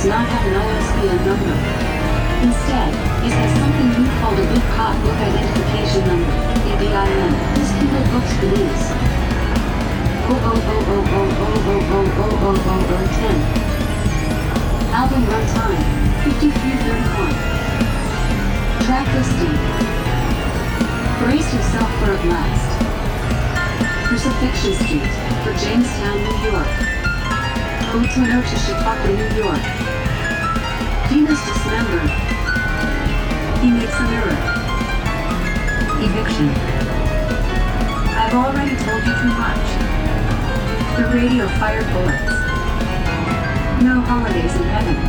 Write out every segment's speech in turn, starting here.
not have an ISBN number. Instead, it has something new called a Book Cop Book Identification Number, ABIN. This Kindle books the news. 0000000000010. Album runtime, 53:31. Track listing. Brace yourself for a blast. Crucifixion Street, for Jamestown, New York. Ode to Noche Chautauqua, New York. Venus dismembered. He makes an error. Eviction. I've already told you too much. The radio fired bullets. No holidays in heaven.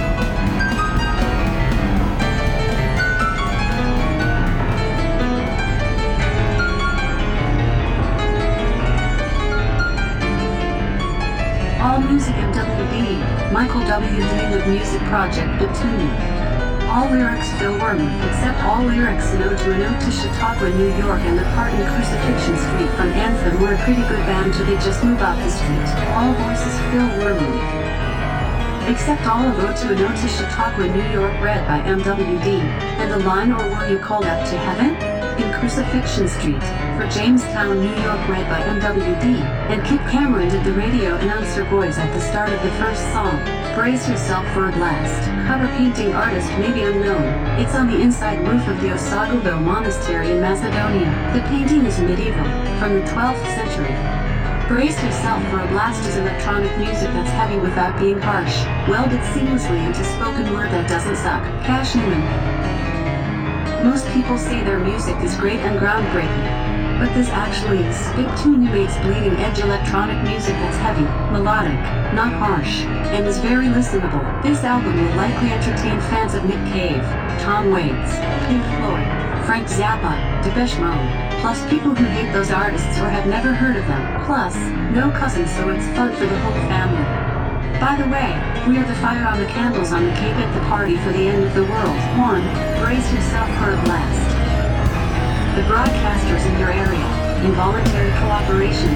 All music MWD, Michael W. Dean of Music Project Bitumen. All lyrics Phil Wormuth, except all lyrics in Ode to Chautauqua, New York and the part in Crucifixion Street from Anthem were a pretty good band till they just move out the street. All voices Phil Wormuth. Except all of Ode to Chautauqua, New York read by MWD, and the line Or Were You Called Up to Heaven? In Crucifixion Street, for Jamestown, New York read by MWD, and Kip Cameron did the radio announcer voice at the start of the first song. Brace yourself for a blast. Cover painting artist may be unknown. It's on the inside roof of the Osagoville Monastery in Macedonia. The painting is medieval, from the 12th century. Brace yourself for a blast is electronic music that's heavy without being harsh, welded seamlessly into spoken word that doesn't suck. Cash Newman. Most people say their music is great and groundbreaking, but this actually is. Bitumen makes bleeding edge electronic music that's heavy, melodic, not harsh, and is very listenable. This album will likely entertain fans of Nick Cave, Tom Waits, Pink Floyd, Frank Zappa, Depeche Mode, plus people who hate those artists or have never heard of them. Plus, no cousins, so it's fun for the whole family. By the way, we are the fire on the candles on the cake at the party for the end of the world. 1. Brace yourself for a blast. The broadcasters in your area. Involuntary cooperation.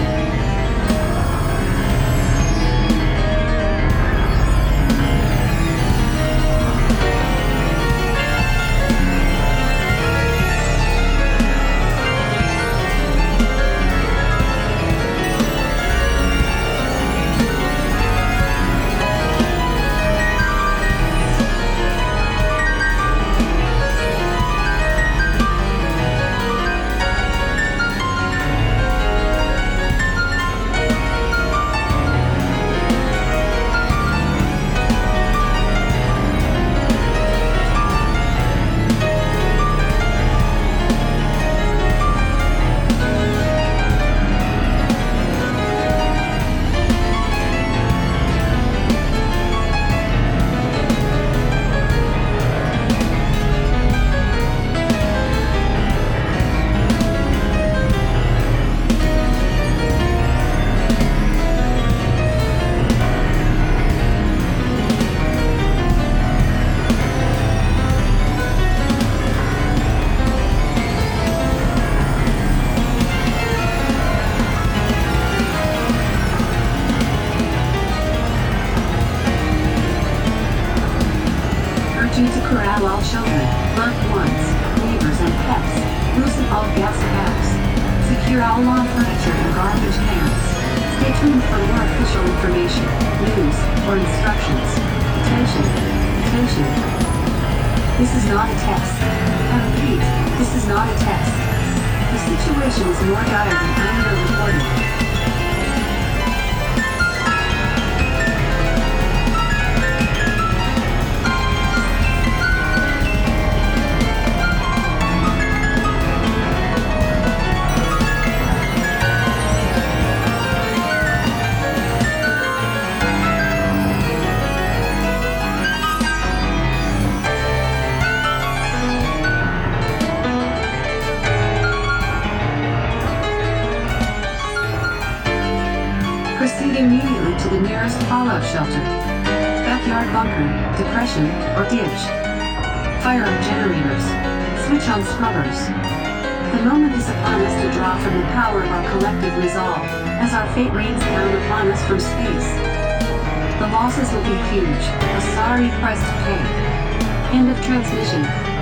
Corral all children, loved ones, neighbors and pets. Loosen all gas taps. Secure all lawn furniture and garbage cans. Stay tuned for more official information, news, or instructions. Attention. Attention. This is not a test. I repeat, this is not a test. The situation is more dire than earlier reported. Proceed immediately to the nearest fallout shelter. Backyard bunker, depression, or ditch. Fire up generators. Switch on scrubbers. The moment is upon us to draw from the power of our collective resolve, as our fate rains down upon us from space. The losses will be huge, a sorry price to pay. End of transmission.